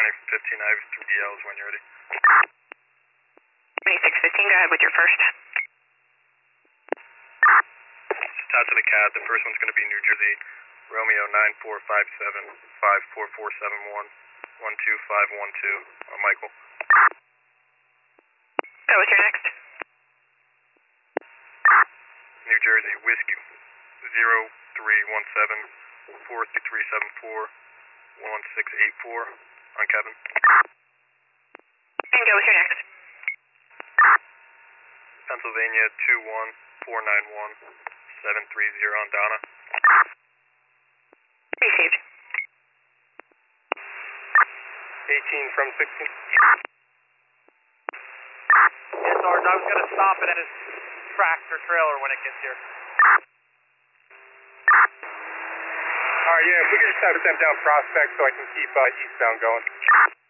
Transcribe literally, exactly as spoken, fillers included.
twenty fifteen, I have three D Ls when you're ready. twenty-six fifteen, go ahead with your first. Just out to the cat, the first one's going to be New Jersey, Romeo nine four five seven, five four four seven one, one two five one two, uh, Michael. Go with your next. New Jersey, Whiskey, zero three one seven, four three seven four, one six eight four, on Kevin. And go with your next. Pennsylvania, two one four nine one, seven three zero, on Donna. Received. eighteen from sixteen. Yes, Sarge, I was going to stop it at his tractor trailer when it gets here. Alright, yeah, if we could just have them down Prospect so I can keep uh, eastbound going.